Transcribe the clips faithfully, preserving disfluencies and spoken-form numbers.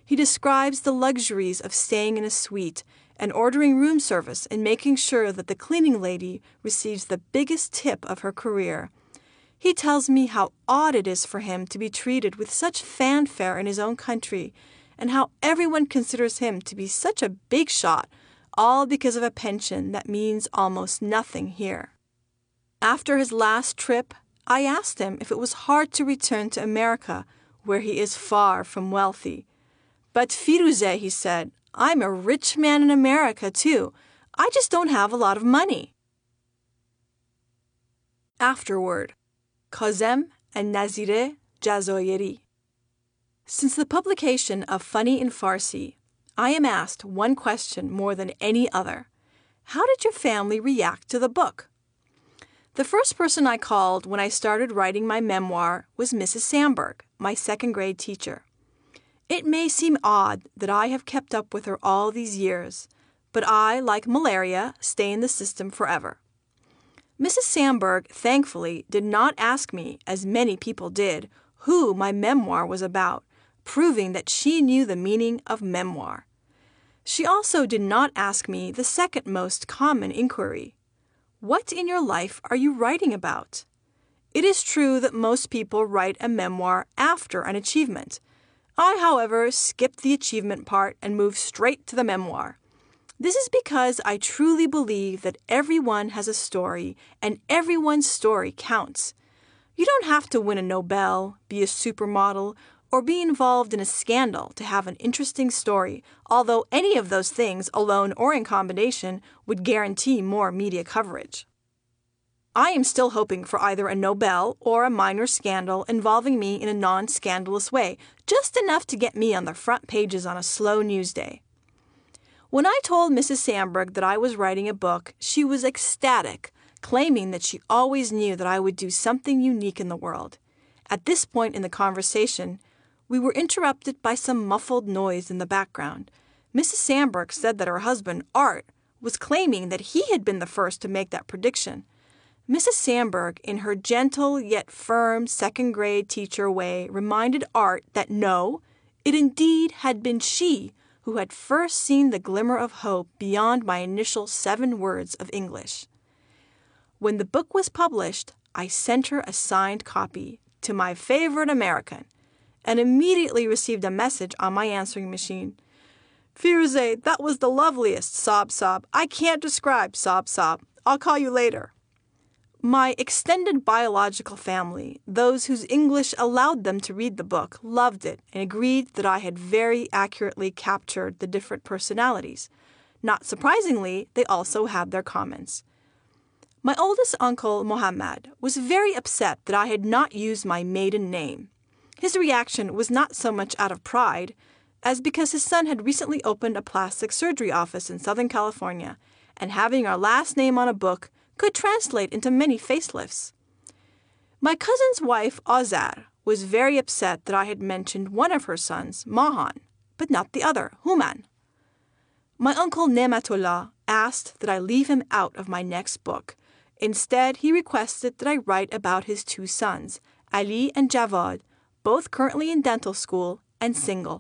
He describes the luxuries of staying in a suite and ordering room service and making sure that the cleaning lady receives the biggest tip of her career. He tells me how odd it is for him to be treated with such fanfare in his own country, and how everyone considers him to be such a big shot, all because of a pension that means almost nothing here. After his last trip, I asked him if it was hard to return to America, where he is far from wealthy. But Firuze, he said, I'm a rich man in America too. I just don't have a lot of money. Afterword. Kazem and Nazire Jazoyeri. Since the publication of Funny in Farsi, I am asked one question more than any other. How did your family react to the book? The first person I called when I started writing my memoir was Missus Sandberg, my second grade teacher. It may seem odd that I have kept up with her all these years, but I, like malaria, stay in the system forever. Missus Sandberg, thankfully, did not ask me, as many people did, who my memoir was about, proving that she knew the meaning of memoir. She also did not ask me the second most common inquiry. What in your life are you writing about? It is true that most people write a memoir after an achievement. I, however, skip the achievement part and move straight to the memoir. This is because I truly believe that everyone has a story, and everyone's story counts. You don't have to win a Nobel, be a supermodel, or be involved in a scandal to have an interesting story, although any of those things, alone or in combination, would guarantee more media coverage. I am still hoping for either a Nobel or a minor scandal involving me in a non-scandalous way, just enough to get me on the front pages on a slow news day. When I told Missus Sandberg that I was writing a book, she was ecstatic, claiming that she always knew that I would do something unique in the world. At this point in the conversation, we were interrupted by some muffled noise in the background. Missus Sandberg said that her husband, Art, was claiming that he had been the first to make that prediction. Missus Sandberg, in her gentle yet firm second-grade teacher way, reminded Art that no, it indeed had been she who had first seen the glimmer of hope beyond my initial seven words of English. When the book was published, I sent her a signed copy to my favorite American, and immediately received a message on my answering machine. Firuze, that was the loveliest, sob sob. I can't describe, sob sob. I'll call you later. My extended biological family, those whose English allowed them to read the book, loved it and agreed that I had very accurately captured the different personalities. Not surprisingly, they also had their comments. My oldest uncle, Mohammed, was very upset that I had not used my maiden name. His reaction was not so much out of pride as because his son had recently opened a plastic surgery office in Southern California, and having our last name on a book could translate into many facelifts. My cousin's wife, Azar, was very upset that I had mentioned one of her sons, Mahan, but not the other, Human. My uncle Nematullah asked that I leave him out of my next book. Instead, he requested that I write about his two sons, Ali and Javad, both currently in dental school and single.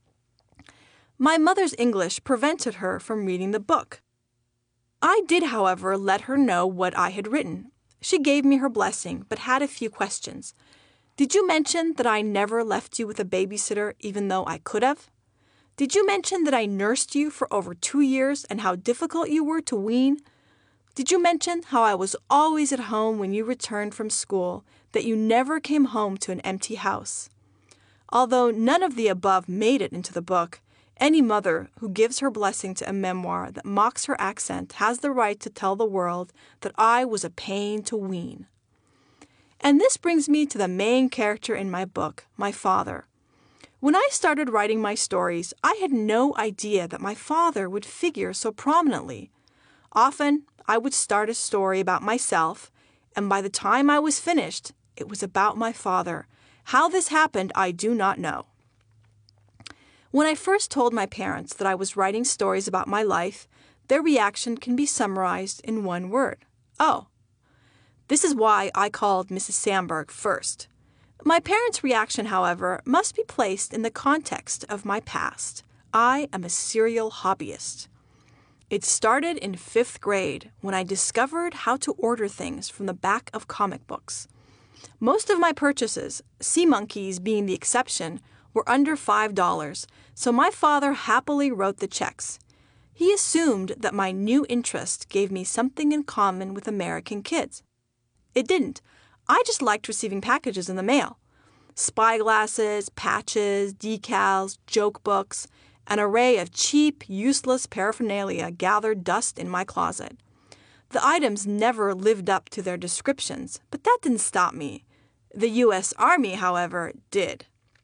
My mother's English prevented her from reading the book. I did, however, let her know what I had written. She gave me her blessing, but had a few questions. Did you mention that I never left you with a babysitter, even though I could have? Did you mention that I nursed you for over two years and how difficult you were to wean? Did you mention how I was always at home when you returned from school, that you never came home to an empty house? Although none of the above made it into the book, any mother who gives her blessing to a memoir that mocks her accent has the right to tell the world that I was a pain to wean. And this brings me to the main character in my book, my father. When I started writing my stories, I had no idea that my father would figure so prominently. Often, I would start a story about myself, and by the time I was finished, it was about my father. How this happened, I do not know. When I first told my parents that I was writing stories about my life, their reaction can be summarized in one word. Oh. This is why I called Missus Sandberg first. My parents' reaction, however, must be placed in the context of my past. I am a serial hobbyist. It started in fifth grade when I discovered how to order things from the back of comic books. Most of my purchases, Sea Monkeys being the exception, were under five dollars, so my father happily wrote the checks. He assumed that my new interest gave me something in common with American kids. It didn't. I just liked receiving packages in the mail. Spyglasses, patches, decals, joke books, an array of cheap, useless paraphernalia gathered dust in my closet. The items never lived up to their descriptions, but that didn't stop me. The U S Army, however, did.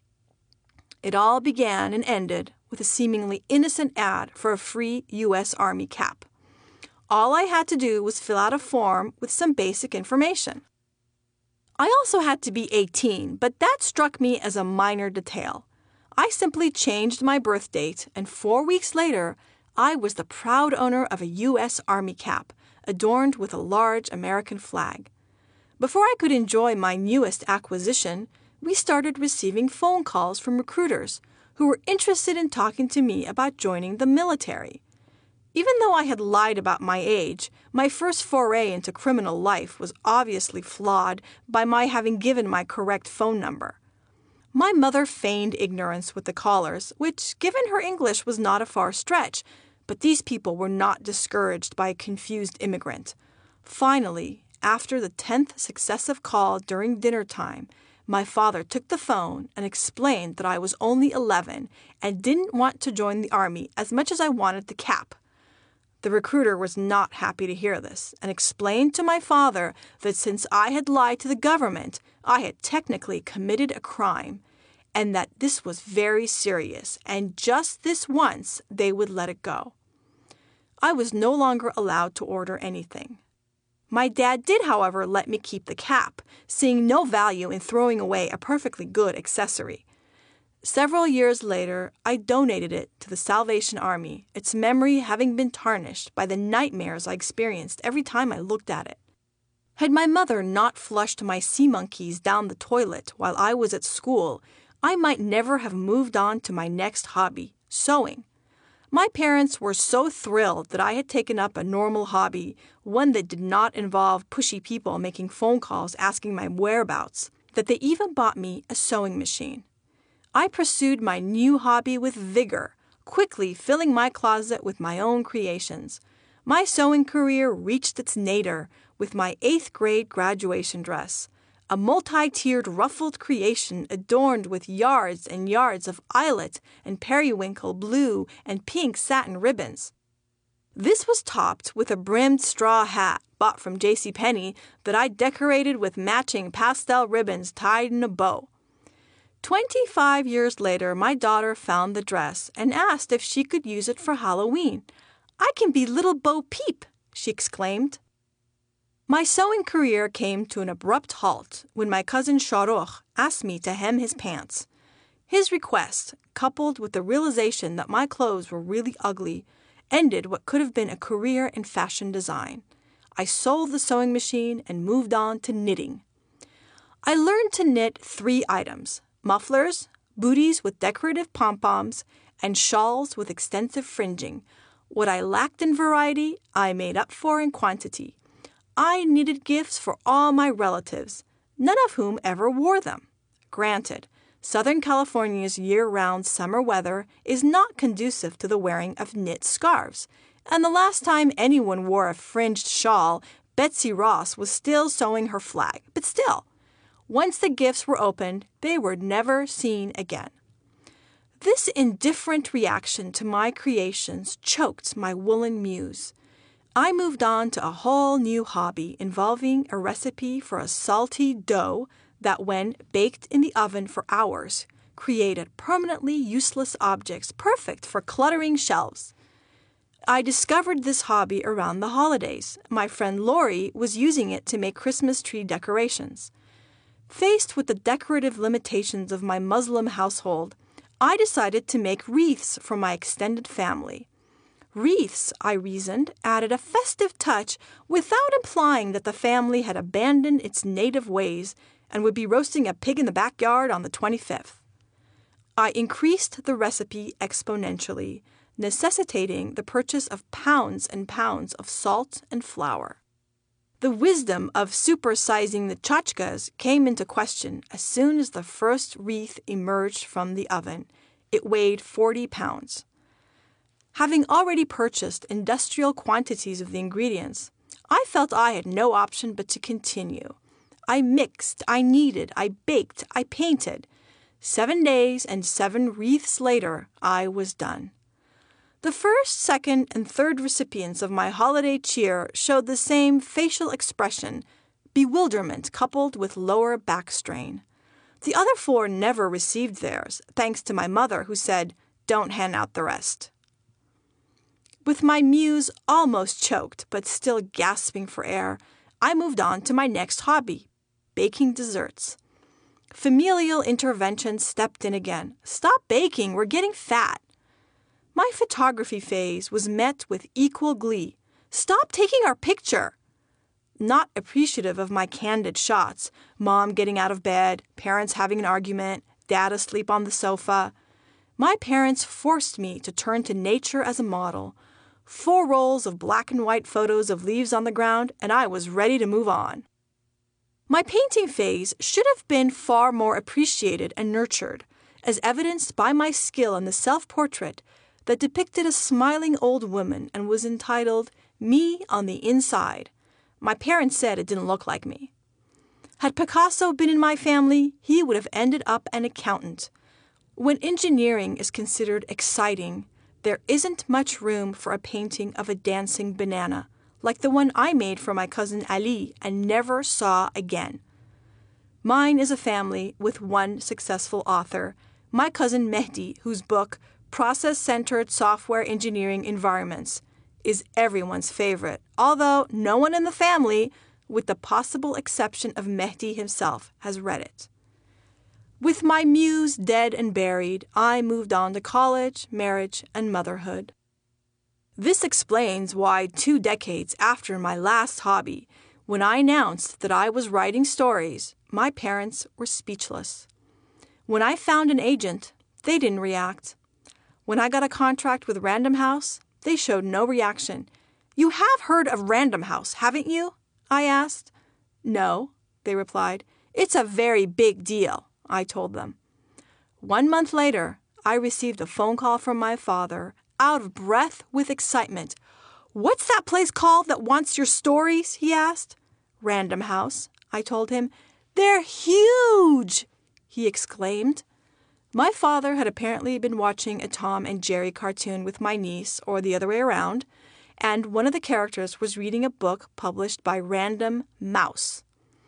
It all began and ended with a seemingly innocent ad for a free U S Army cap. All I had to do was fill out a form with some basic information. I also had to be eighteen, but that struck me as a minor detail. I simply changed my birth date, and four weeks later, I was the proud owner of a U S Army cap, adorned with a large American flag. Before I could enjoy my newest acquisition, we started receiving phone calls from recruiters who were interested in talking to me about joining the military. Even though I had lied about my age, my first foray into criminal life was obviously flawed by my having given my correct phone number. My mother feigned ignorance with the callers, which, given her English, was not a far stretch, but these people were not discouraged by a confused immigrant. Finally, after the tenth successive call during dinner time, my father took the phone and explained that I was only eleven and didn't want to join the Army as much as I wanted the cap. The recruiter was not happy to hear this and explained to my father that since I had lied to the government, I had technically committed a crime, and that this was very serious, and just this once they would let it go. I was no longer allowed to order anything. My dad did, however, let me keep the cap, seeing no value in throwing away a perfectly good accessory. Several years later, I donated it to the Salvation Army, its memory having been tarnished by the nightmares I experienced every time I looked at it. Had my mother not flushed my Sea Monkeys down the toilet while I was at school, I might never have moved on to my next hobby, sewing. My parents were so thrilled that I had taken up a normal hobby, one that did not involve pushy people making phone calls asking my whereabouts, that they even bought me a sewing machine. I pursued my new hobby with vigor, quickly filling my closet with my own creations. My sewing career reached its nadir with my eighth grade graduation dress, a multi-tiered ruffled creation adorned with yards and yards of eyelet and periwinkle blue and pink satin ribbons. This was topped with a brimmed straw hat bought from J C Penney that I decorated with matching pastel ribbons tied in a bow. Twenty-five years later, my daughter found the dress and asked if she could use it for Halloween. "I can be Little Bo Peep," she exclaimed. My sewing career came to an abrupt halt when my cousin Shahrukh asked me to hem his pants. His request, coupled with the realization that my clothes were really ugly, ended what could have been a career in fashion design. I sold the sewing machine and moved on to knitting. I learned to knit three items: mufflers, booties with decorative pom-poms, and shawls with extensive fringing. What I lacked in variety, I made up for in quantity. I knitted gifts for all my relatives, none of whom ever wore them. Granted, Southern California's year-round summer weather is not conducive to the wearing of knit scarves, and the last time anyone wore a fringed shawl, Betsy Ross was still sewing her flag. But still, once the gifts were opened, they were never seen again. This indifferent reaction to my creations choked my woolen muse. I moved on to a whole new hobby involving a recipe for a salty dough that, when baked in the oven for hours, created permanently useless objects perfect for cluttering shelves. I discovered this hobby around the holidays. My friend Lori was using it to make Christmas tree decorations. Faced with the decorative limitations of my Muslim household, I decided to make wreaths for my extended family. Wreaths, I reasoned, added a festive touch without implying that the family had abandoned its native ways, and would be roasting a pig in the backyard on the twenty-fifth. I increased the recipe exponentially, necessitating the purchase of pounds and pounds of salt and flour. The wisdom of supersizing the tchotchkes came into question as soon as the first wreath emerged from the oven. It weighed forty pounds. Having already purchased industrial quantities of the ingredients, I felt I had no option but to continue. I mixed, I kneaded, I baked, I painted. Seven days and seven wreaths later, I was done. The first, second, and third recipients of my holiday cheer showed the same facial expression, bewilderment coupled with lower back strain. The other four never received theirs, thanks to my mother, who said, "Don't hand out the rest." With my muse almost choked, but still gasping for air, I moved on to my next hobby, baking desserts. Familial intervention stepped in again. "Stop baking, we're getting fat." My photography phase was met with equal glee. "Stop taking our picture." Not appreciative of my candid shots, mom getting out of bed, parents having an argument, dad asleep on the sofa. My parents forced me to turn to nature as a model. Four rolls of black and white photos of leaves on the ground, and I was ready to move on. My painting phase should have been far more appreciated and nurtured, as evidenced by my skill in the self-portrait that depicted a smiling old woman and was entitled "Me on the Inside." My parents said it didn't look like me. Had Picasso been in my family, he would have ended up an accountant. When engineering is considered exciting, there isn't much room for a painting of a dancing banana, like the one I made for my cousin Ali and never saw again. Mine is a family with one successful author, my cousin Mehdi, whose book, Process-Centered Software Engineering Environments, is everyone's favorite, although no one in the family, with the possible exception of Mehdi himself, has read it. With my muse dead and buried, I moved on to college, marriage, and motherhood. This explains why two decades after my last hobby, when I announced that I was writing stories, my parents were speechless. When I found an agent, they didn't react. When I got a contract with Random House, they showed no reaction. "You have heard of Random House, haven't you?" I asked. "No," they replied. "It's a very big deal," I told them. One month later, I received a phone call from my father, out of breath with excitement. "What's that place called that wants your stories?" he asked. "Random House," I told him. "They're huge!" he exclaimed. My father had apparently been watching a Tom and Jerry cartoon with my niece, or the other way around, and one of the characters was reading a book published by Random Mouse.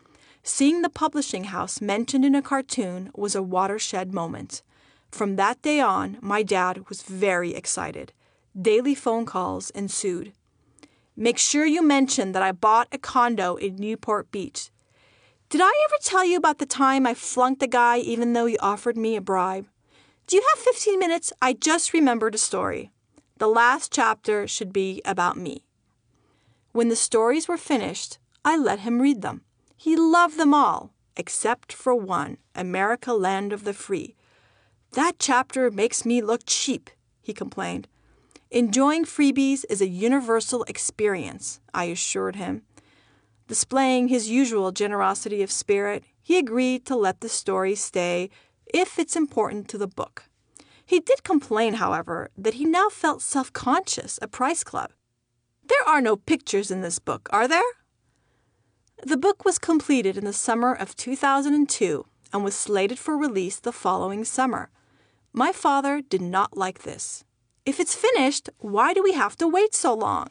Seeing the publishing house mentioned in a cartoon was a watershed moment. From that day on, my dad was very excited. Daily phone calls ensued. "Make sure you mention that I bought a condo in Newport Beach. Did I ever tell you about the time I flunked a guy even though he offered me a bribe? Do you have fifteen minutes? I just remembered a story. The last chapter should be about me." When the stories were finished, I let him read them. He loved them all, except for one, America, Land of the Free. "That chapter makes me look cheap," he complained. "Enjoying freebies is a universal experience," I assured him. Displaying his usual generosity of spirit, he agreed to let the story stay if it's important to the book. He did complain, however, that he now felt self-conscious at Price Club. "There are no pictures in this book, are there?" The book was completed in the summer of two thousand two and was slated for release the following summer. My father did not like this. "If it's finished, why do we have to wait so long?"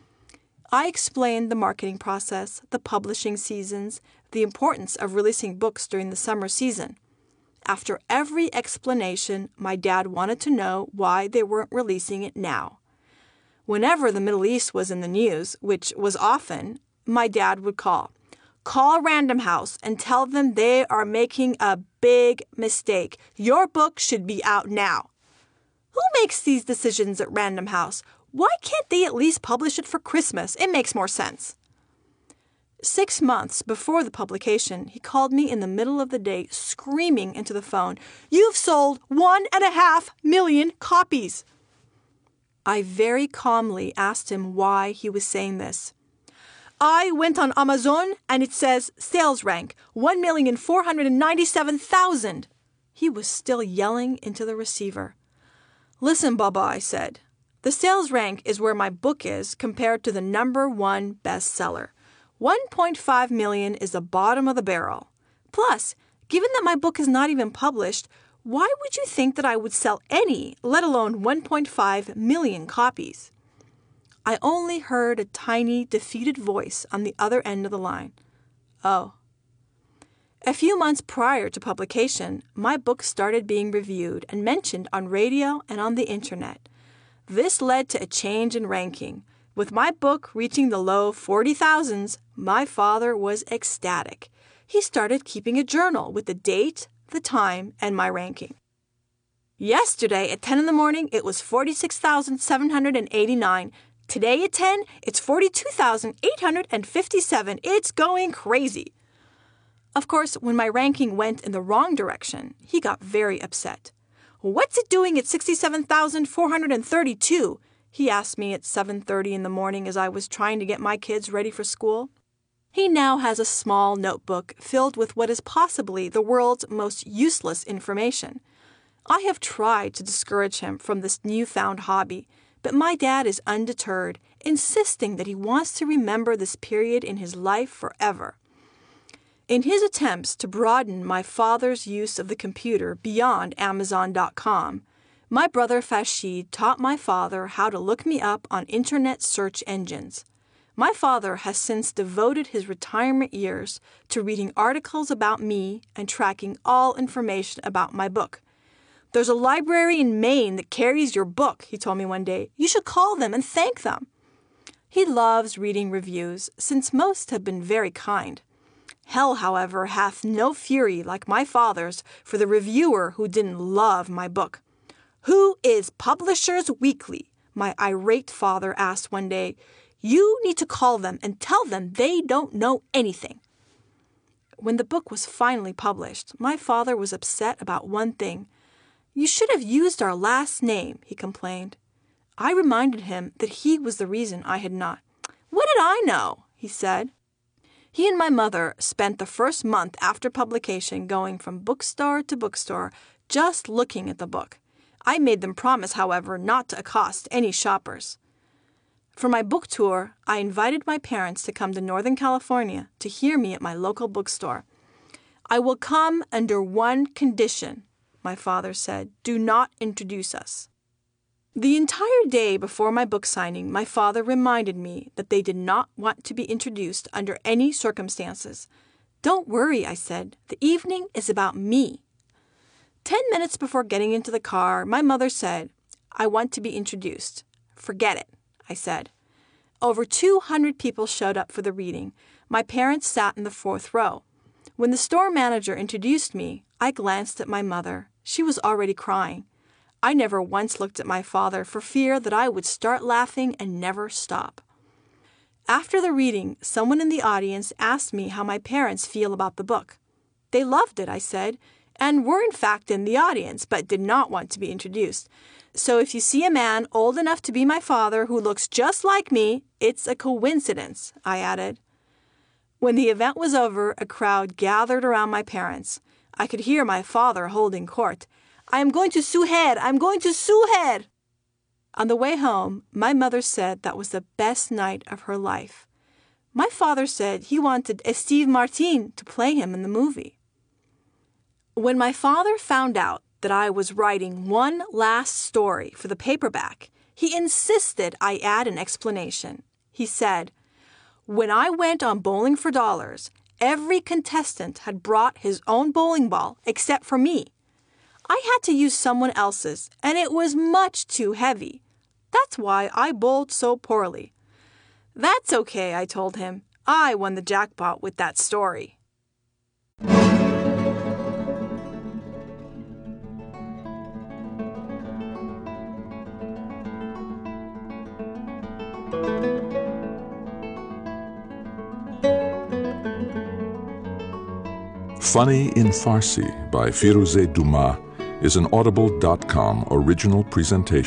I explained the marketing process, the publishing seasons, the importance of releasing books during the summer season. After every explanation, my dad wanted to know why they weren't releasing it now. Whenever the Middle East was in the news, which was often, my dad would call. "Call Random House and tell them they are making a big mistake. Your book should be out now." "Who makes these decisions at Random House? Why can't they at least publish it for Christmas? It makes more sense." Six months before the publication, he called me in the middle of the day, screaming into the phone, "You've sold one and a half million copies!" I very calmly asked him why he was saying this. "I went on Amazon and it says sales rank one million four hundred ninety-seven thousand. He was still yelling into the receiver. "Listen, Baba," I said. "The sales rank is where my book is compared to the number one bestseller. one point five million is the bottom of the barrel. Plus, given that my book is not even published, why would you think that I would sell any, let alone one point five million copies?" I only heard a tiny, defeated voice on the other end of the line. Oh. A few months prior to publication, my book started being reviewed and mentioned on radio and on the internet. This led to a change in ranking. With my book reaching the low forty thousands, my father was ecstatic. He started keeping a journal with the date, the time, and my ranking. Yesterday at ten in the morning, it was forty-six thousand seven hundred eighty-nine. Today at ten, it's forty-two thousand eight hundred fifty-seven. It's going crazy. Of course, when my ranking went in the wrong direction, he got very upset. "What's it doing at sixty-seven thousand four hundred thirty-two? He asked me at seven thirty in the morning as I was trying to get my kids ready for school. He now has a small notebook filled with what is possibly the world's most useless information. I have tried to discourage him from this newfound hobby, but my dad is undeterred, insisting that he wants to remember this period in his life forever. In his attempts to broaden my father's use of the computer beyond Amazon dot com, my brother Fashid taught my father how to look me up on internet search engines. My father has since devoted his retirement years to reading articles about me and tracking all information about my book. "There's a library in Maine that carries your book," he told me one day. "You should call them and thank them." He loves reading reviews, since most have been very kind. Hell, however, hath no fury like my father's for the reviewer who didn't love my book. "Who is Publishers Weekly?" my irate father asked one day. "You need to call them and tell them they don't know anything." When the book was finally published, my father was upset about one thing. "You should have used our last name," he complained. I reminded him that he was the reason I had not. "What did I know?" he said. He and my mother spent the first month after publication going from bookstore to bookstore, just looking at the book. I made them promise, however, not to accost any shoppers. For my book tour, I invited my parents to come to Northern California to hear me at my local bookstore. "I will come under one condition," my father said. "Do not introduce us." The entire day before my book signing, my father reminded me that they did not want to be introduced under any circumstances. "Don't worry," I said. "The evening is about me." Ten minutes before getting into the car, my mother said, "I want to be introduced." "Forget it," I said. Over two hundred people showed up for the reading. My parents sat in the fourth row. When the store manager introduced me, I glanced at my mother. She was already crying. I never once looked at my father for fear that I would start laughing and never stop. After the reading, someone in the audience asked me how my parents feel about the book. They loved it, I said, and were in fact in the audience, but did not want to be introduced. "So if you see a man old enough to be my father who looks just like me, it's a coincidence," I added. When the event was over, a crowd gathered around my parents. I could hear my father holding court. "I am going to sue her! I'm going to sue her!" On the way home, my mother said that was the best night of her life. My father said he wanted Steve Martin to play him in the movie. When my father found out that I was writing one last story for the paperback, he insisted I add an explanation. He said, "When I went on Bowling for Dollars, every contestant had brought his own bowling ball except for me. I had to use someone else's, and it was much too heavy. That's why I bowled so poorly." "That's okay," I told him. "I won the jackpot with that story." Funny in Farsi by Firuze Duma is an audible dot com original presentation.